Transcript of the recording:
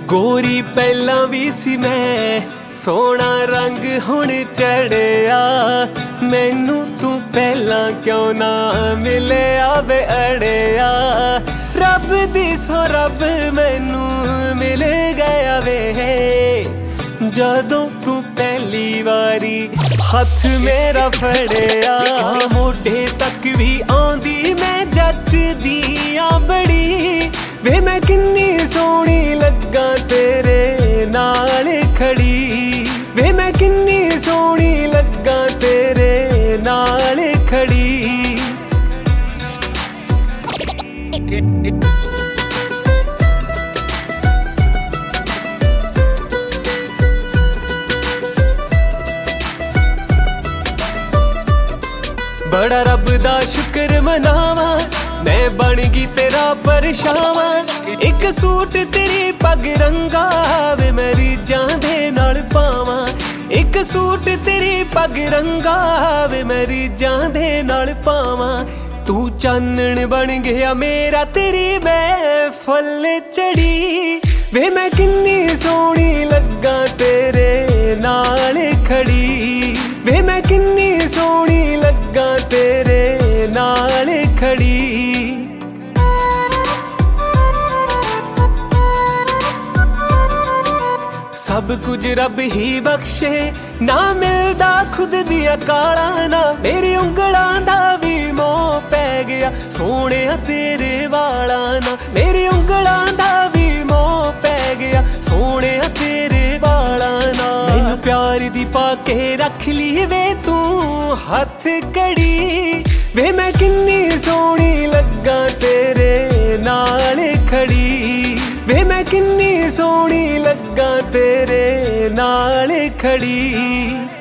गोरी पहला भी सी मैं सोना रंग हुण चढ़िया मैनू तू पहला क्यों ना मिले आवे अड़िया रब दी सो रब मैनू मिल गया वे जदों तू पहली वारी हथ मेरा फड़िया मोढे तक भी आंदी मैं जचदी आ बड़ी वे मैं किन्नी सोहनी लगा तेरे नाल खड़ी वे मैं किन्नी सोहनी लगा तेरे नाल खड़ी बड़ा रब दा शुक्र मनावा मैं बन गई तेरा परछावा एक सूट तेरी पग रंगा वे मेरी जांदे नाल पावा एक सूट तेरी पग रंगा वे मेरी जांदे नाल पावा तू चानण बन गया मेरा तेरी मैं फुल चढ़ी वे मैं किन्नी सोहनी लगा तेरे नाल खड़ी वे मैं किन्नी सोहनी लगा तेरे नाल खड़ी सब कुछ रब ही बख्शे ना मिलदा खुद दिया काला ना मेरी उंगलां दा भी मोह पै गया सोहणे तेरे वाला ना मेरी उंगलां दा भी मोह पै गया सोहणे तेरे वाला ना मैनू प्यार दी पाके रख ली वे तू हथ कड़ी वे मैं किन्नी सोहनी लगा तेरे नाल खड़ी वे मैं किन्नी सोहनी लगा तेरे नाल खड़ी।